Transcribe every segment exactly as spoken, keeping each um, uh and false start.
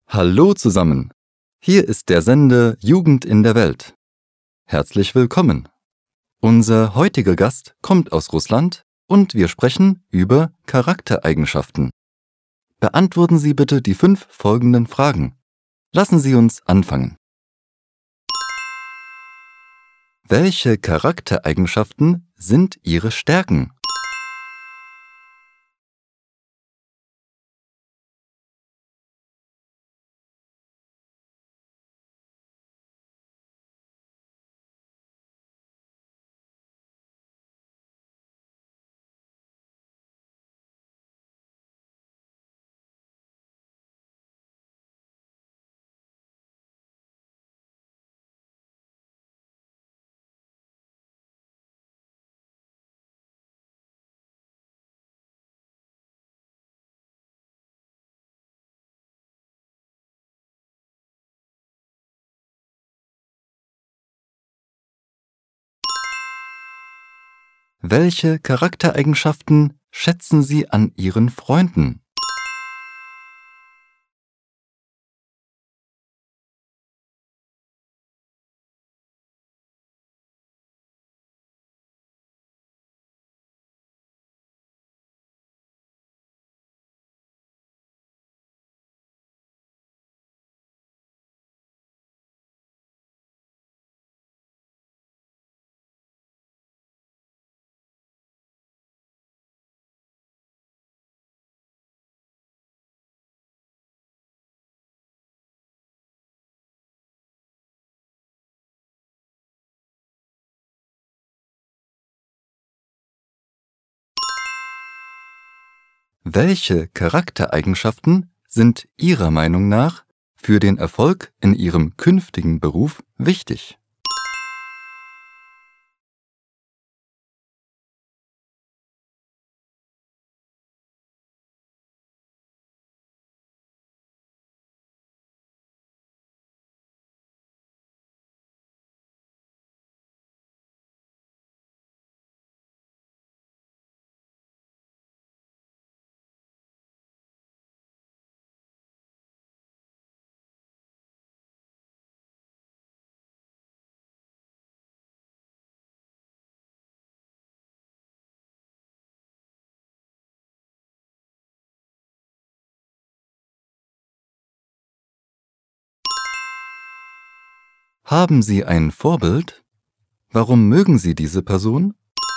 Hallo zusammen, hier ist der Sender Jugend in der Welt. Herzlich willkommen. Unser heutiger Gast kommt aus Russland und wir sprechen über Charaktereigenschaften. Beantworten Sie bitte die fünf folgenden Fragen. Lassen Sie uns anfangen. Welche Charaktereigenschaften sind Ihre Stärken? Welche Charaktereigenschaften schätzen Sie an Ihren Freunden? Welche Charaktereigenschaften sind Ihrer Meinung nach für den Erfolg in Ihrem künftigen Beruf wichtig? Haben Sie ein Vorbild? Warum mögen Sie diese Person?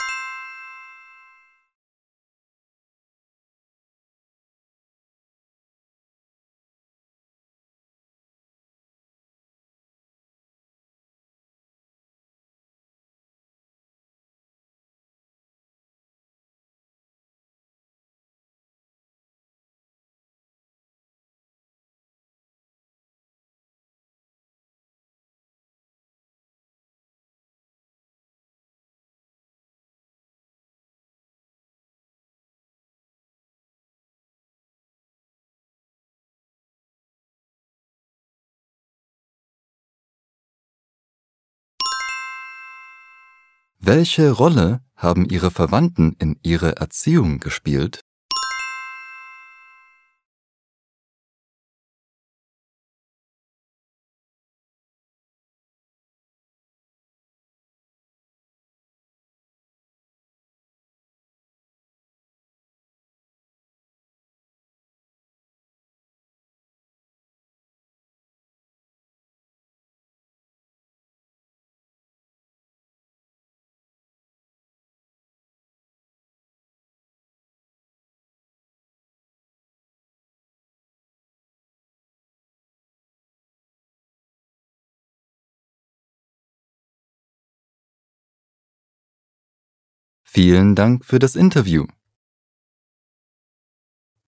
Welche Rolle haben Ihre Verwandten in Ihrer Erziehung gespielt? Vielen Dank für das Interview.